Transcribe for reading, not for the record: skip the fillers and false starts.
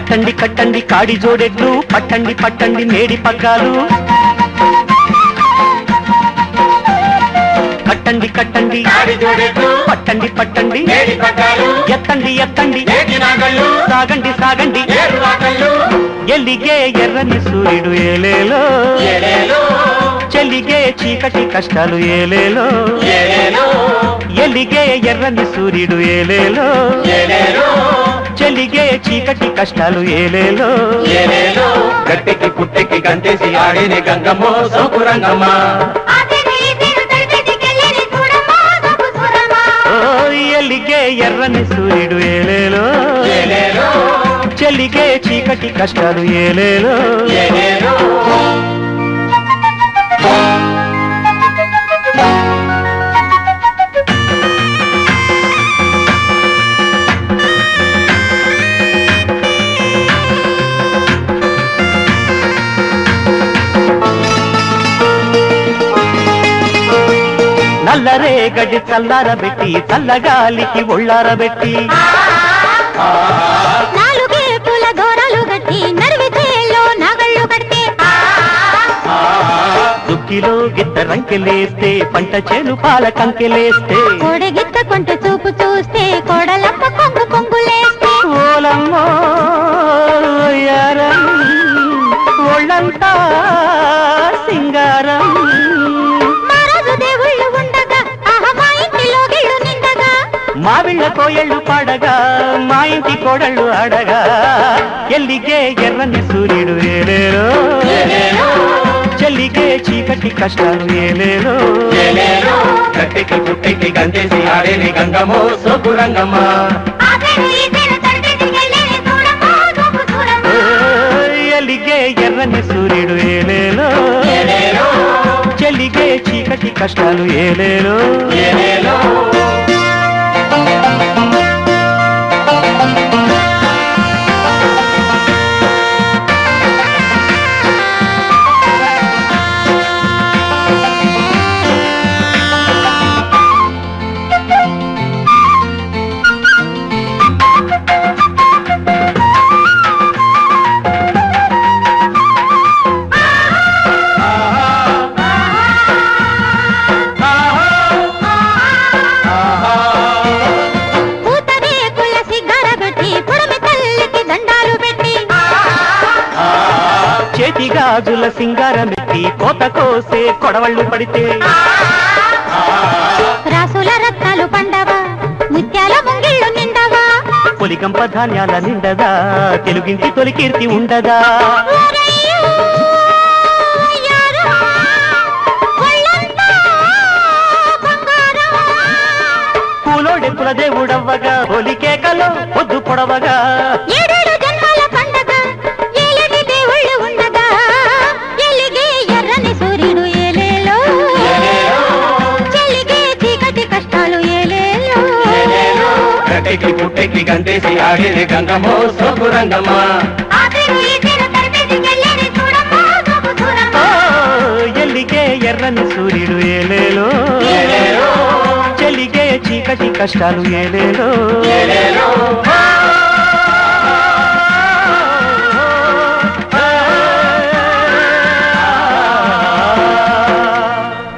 కట్టండి కట్టండి కాడి జోడెట్లు పట్టండి పట్టండి మేడి పగ్గాలు కట్టండి కట్టండి కాడి జోడెట్లు పట్టండి పట్టండి మేడి పగ్గాలు ఎత్తండి ఎత్తండి ఏటి నాగళ్ళు సాగండి సాగండి ఏరు వాకళ్ళు ఎలిగే ఎర్రని సూర్యుడు ఏలేలో ఏలేలో చెలిగే చీకటి కష్టాలు ఏలేలో ఏలేలో ఎలిగే ఎర్రని సూర్యుడు ఏలేలో ఏలేలో చెలిగే చీకటి కష్టాలు ఏలేలో ఏలేలో గట్టికి పుట్టికి గంతేసి ఆడిని గంగమ్మో సోకురంగమ్మ ఎలిగే ఎర్రని సూర్యుడు ఏలేలో ఏలేలో చెలిగే చీకటి కష్టాలు ఏలేలో ఏలేలో నల్లరే గడ్డి చల్లారబెట్టి చల్లగాలికి ఒళ్ళారబెట్టి నాలుగే పూల దూరాలు గట్టి నడివితేలో నాగళ్ళు కడితే దుక్కిలో గిత్త రంకెలేస్తే పంట చేను పాల కంకెలేస్తే కోడగిత్త కొంట చూపు చూస్తే కోడలమ్మ కొంగు కొంగులేస్తే ఓలమ్మో యారం ఒళ్ళంతా సింగారం మహారాజు దేవుళ్ళు ఉండగా మా ఇంటిలో గిళ్ళు నిండగా మావిళ్ళ కోయళ్ళు పాడగా మా ఇంటి కోడళ్ళు ఆడగా ఎల్లిగే ఎర్రని సూర్యుడు ఏలేలో చెల్లిగే చీకటి కష్టాలు ఏలేలో ఏలేలో గట్టికి పుట్టికి గంతేసి ఆడిని గంగమ్మో సోకురంగమ్మ ఎల్లిగే ఎర్రని సూర్యుడు ఏలేలో ఏలేలో చెల్లిగే చీకటి కష్టాలు ఏలేలో ఏలేలో చేతిగాజుల సింగారమెత్తి కోత కోసే కొడవళ్ళు పడితే రాసుల రత్నాలు పండవా ముత్యాల ముంగిళ్ళు నిండవా పొలిగంప ధాన్యాల నిండదా తెలుగింటి తొలి కీర్తి ఉండదా పూలోడెప్పుల దేవుడవ్వగా ఒలికేకలో పొద్దు పొడవగా ఏడేడు జన్మల పండగ ఏలిటి దేవుళ్ళు ఉండగా ఎలిగే ఎర్రని సూర్యుడు ఏలేలో చెలిగే చీకటి కష్టాలు ఏలేలో గట్టికి పుట్టికి గంతేసి ఆడిని గంగమ్మో సోకురంగమ్మ ఎల్లిగే ఎర్రని సూర్యుడు ఏలేలో చెలిగే చీకటి కష్టాలు ఏలేలో